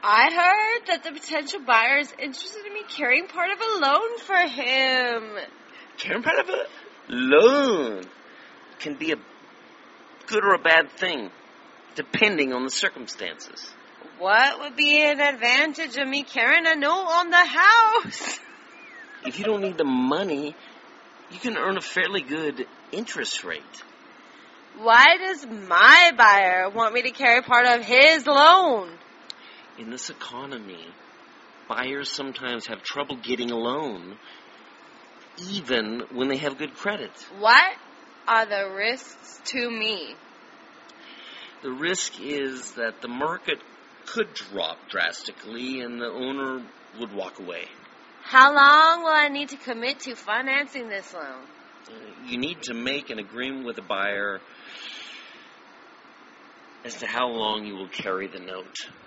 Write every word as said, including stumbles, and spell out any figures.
I heard that the potential buyer is interested in me carrying part of a loan for him. Carrying part of a loan can be a good or a bad thing, depending on the circumstances. What would be an advantage of me carrying a note on the house? If you don't need the money, you can earn a fairly good interest rate. Why does my buyer want me to carry part of his loan? In this economy, buyers sometimes have trouble getting a loan, even when they have good credit. What are the risks to me? The risk is that the market could drop drastically and the owner would walk away. How long will I need to commit to financing this loan? Uh, you need to make an agreement with the buyer as to how long you will carry the note.